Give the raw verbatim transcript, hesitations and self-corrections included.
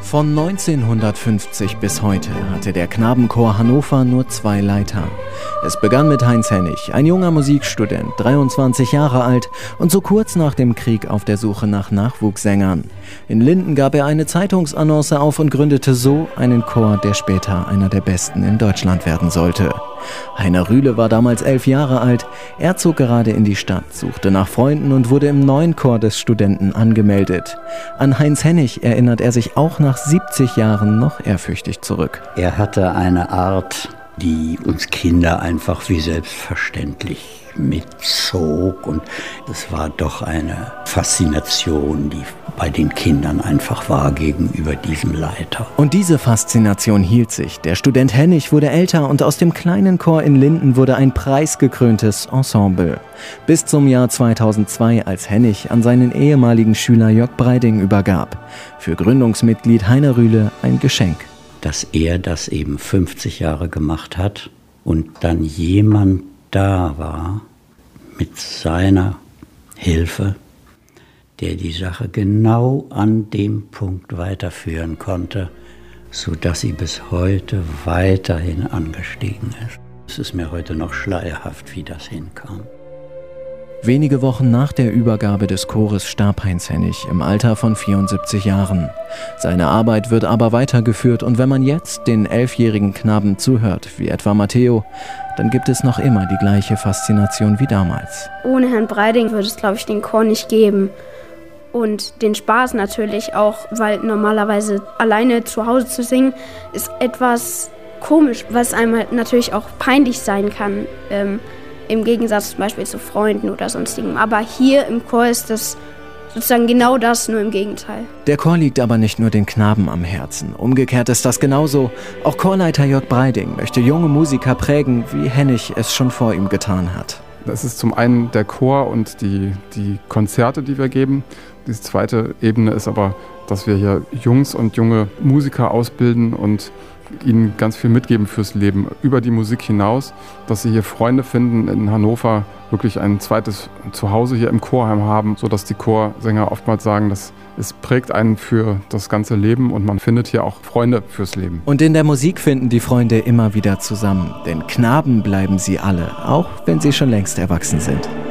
Von neunzehnhundertfünfzig bis heute hatte der Knabenchor Hannover nur zwei Leiter. Es begann mit Heinz Hennig, ein junger Musikstudent, dreiundzwanzig Jahre alt und so kurz nach dem Krieg auf der Suche nach Nachwuchssängern. In Linden gab er eine Zeitungsannonce auf und gründete so einen Chor, der später einer der besten in Deutschland werden sollte. Heiner Rühle war damals elf Jahre alt. Er zog gerade in die Stadt, suchte nach Freunden und wurde im neuen Chor des Studenten angemeldet. An Heinz Hennig erinnert er sich auch nach siebzig Jahren noch ehrfürchtig zurück. Er hatte eine Art, die uns Kinder einfach wie selbstverständlich mitzog, und es war doch eine Faszination, die bei den Kindern einfach war gegenüber diesem Leiter. Und diese Faszination hielt sich. Der Student Hennig wurde älter und aus dem kleinen Chor in Linden wurde ein preisgekröntes Ensemble. Bis zum Jahr zweitausendzwei, als Hennig an seinen ehemaligen Schüler Jörg Breiding übergab. Für Gründungsmitglied Heiner Rühle ein Geschenk. Dass er das eben fünfzig Jahre gemacht hat und dann jemand da war mit seiner Hilfe, der die Sache genau an dem Punkt weiterführen konnte, sodass sie bis heute weiterhin angestiegen ist. Es ist mir heute noch schleierhaft, wie das hinkam. Wenige Wochen nach der Übergabe des Chores starb Heinz Hennig im Alter von vierundsiebzig Jahren. Seine Arbeit wird aber weitergeführt und wenn man jetzt den elfjährigen Knaben zuhört, wie etwa Matteo, dann gibt es noch immer die gleiche Faszination wie damals. Ohne Herrn Breiding würde es, glaube ich, den Chor nicht geben. Und den Spaß natürlich auch, weil normalerweise alleine zu Hause zu singen, ist etwas komisch, was einem halt natürlich auch peinlich sein kann. Ähm, Im Gegensatz zum Beispiel zu Freunden oder sonstigem. Aber hier im Chor ist das sozusagen genau das, nur im Gegenteil. Der Chor liegt aber nicht nur den Knaben am Herzen. Umgekehrt ist das genauso. Auch Chorleiter Jörg Breiding möchte junge Musiker prägen, wie Hennig es schon vor ihm getan hat. Das ist zum einen der Chor und die, die Konzerte, die wir geben. Die zweite Ebene ist aber, dass wir hier Jungs und junge Musiker ausbilden und ihnen ganz viel mitgeben fürs Leben, über die Musik hinaus, dass sie hier Freunde finden in Hannover, wirklich ein zweites Zuhause hier im Chorheim haben, sodass die Chorsänger oftmals sagen, dass es prägt einen für das ganze Leben und man findet hier auch Freunde fürs Leben. Und in der Musik finden die Freunde immer wieder zusammen, denn Knaben bleiben sie alle, auch wenn sie schon längst erwachsen sind.